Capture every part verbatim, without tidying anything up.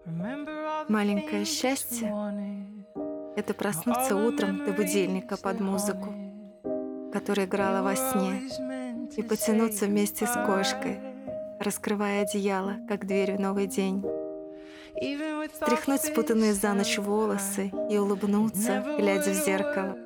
Маленькое счастье — это проснуться утром до будильника под музыку, которая играла во сне, и потянуться вместе с кошкой, раскрывая одеяло, как дверь в новый день. Стряхнуть спутанные за ночь волосы и улыбнуться, глядя в зеркало.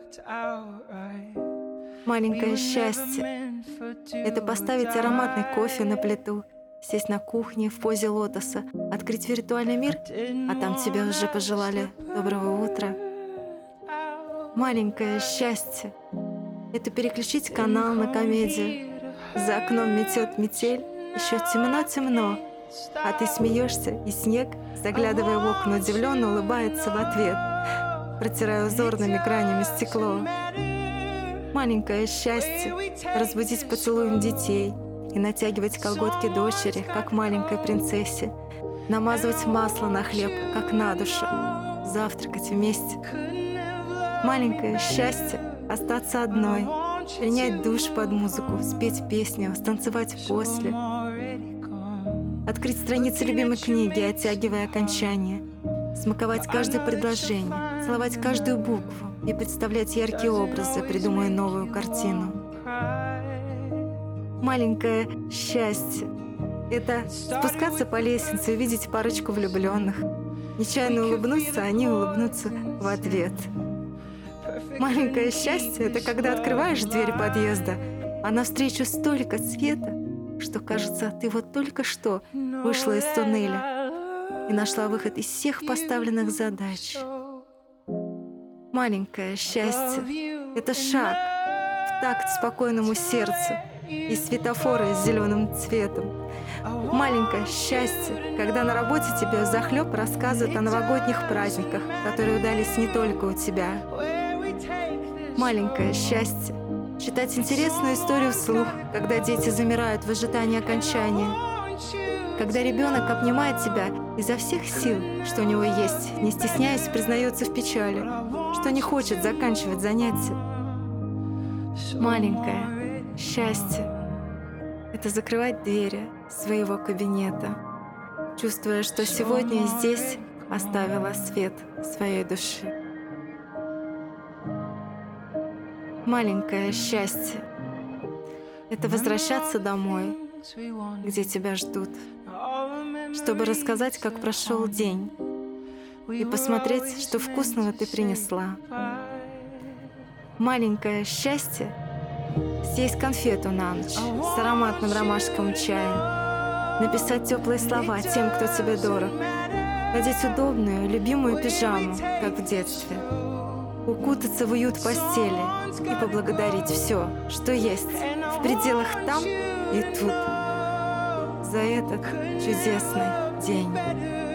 Маленькое счастье — это поставить ароматный кофе на плиту, сесть на кухне в позе лотоса, открыть виртуальный мир, а там тебе уже пожелали доброго утра. Маленькое счастье — это переключить канал на комедию. За окном метет метель, еще темно-темно, а ты смеешься, и снег, заглядывая в окна, удивленно улыбается в ответ, протирая узорными гранями стекло. Маленькое счастье — разбудить поцелуем детей и натягивать колготки дочери, как маленькой принцессе, намазывать масло на хлеб, как на душу, завтракать вместе. Маленькое счастье — остаться одной, принять душ под музыку, спеть песню, станцевать после, открыть страницы любимой книги, оттягивая окончание, смаковать каждое предложение, целовать каждую букву и представлять яркие образы, придумывая новую картину. Маленькое счастье — это спускаться по лестнице и увидеть парочку влюбленных, нечаянно улыбнуться, а они улыбнутся в ответ. Маленькое счастье — это когда открываешь дверь подъезда, а навстречу столько света, что, кажется, ты вот только что вышла из туннеля и нашла выход из всех поставленных задач. Маленькое счастье — это шаг в такт спокойному сердцу и светофоры с зеленым цветом. Маленькое счастье, когда на работе тебе взахлеб рассказывают о новогодних праздниках, которые удались не только у тебя. Маленькое счастье — читать интересную историю вслух, когда дети замирают в ожидании окончания. Когда ребенок обнимает тебя изо всех сил, что у него есть, не стесняясь, признается в печали, что не хочет заканчивать занятия. Маленькое счастье — это закрывать двери своего кабинета, чувствуя, что сегодня здесь оставила свет своей души. Маленькое счастье — это возвращаться домой, где тебя ждут, чтобы рассказать, как прошел день, и посмотреть, что вкусного ты принесла. Маленькое счастье — съесть конфету на ночь с ароматным ромашковым чаем, написать теплые слова тем, кто тебе дорог, надеть удобную, любимую пижаму, как в детстве, укутаться в уют постели и поблагодарить все, что есть в пределах там и тут, за этот чудесный день.